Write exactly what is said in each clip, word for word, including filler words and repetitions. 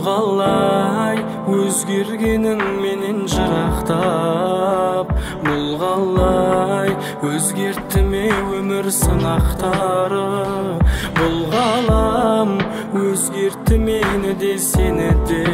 қалай өзгергенің менен жырақтап, бұл қалай өзгертті ме өмір сынақтары, бұл ғалам өзгертті мені де сені де.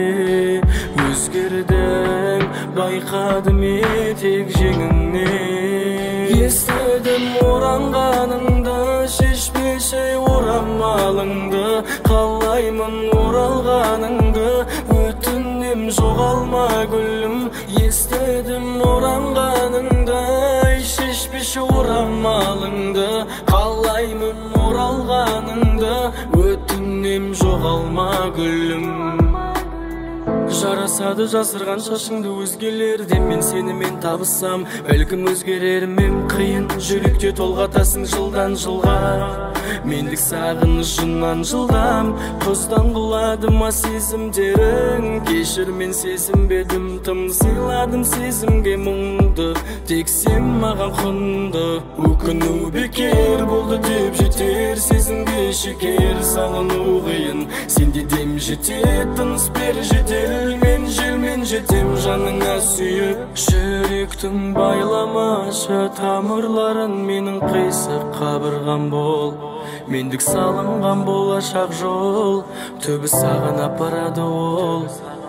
Өзгердің байқады ме тек жеңіңнен, естідім оранғаныңды, шешпеші орамалыңды, қалаймын оралғаныңды, өтінем жоғалма гүлім. Естідім оранғаныңды, шешпеші орамалыңды, қалаймын оралғаныңды, өтінем жоғалма гүлім. Жарасады жасырған шашыңды өзгелерден, мен сенімен табысам, бәлкім өзгерермін. Қиын жүректе толғатасың жылдан жылға, мендік сағынышынан жылдам. Құздан құлады ма сезімдерің, кешір мен сезінбедім, тым сыйладым сезімге мұңды, тек сен маған құнды. Өкіну бекер болды деп жетер, сезімге шекер салыну қиын, сенде дем жетер, тыныс бер жедел. Мен желмен жетем жаныңа сүйіп, жүректің байламашы тамырларын, менің қисық қабырғам бол, мендік салынған болашақ жол, түбі саған апарады ол.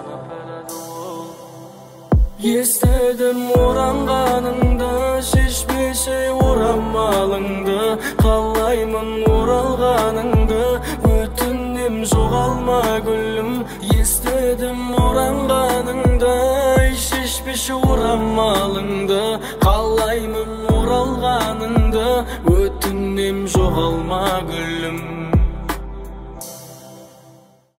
Естідім оранғаныңды, шешпеші орамалыңды, қалаймын оралғаныңды, өтінем жоғалма гүлім. Естідім оранғаныңды, шешпеші орамалыңды, қалаймын оралғаныңды, өтінем жоғалма гүлім.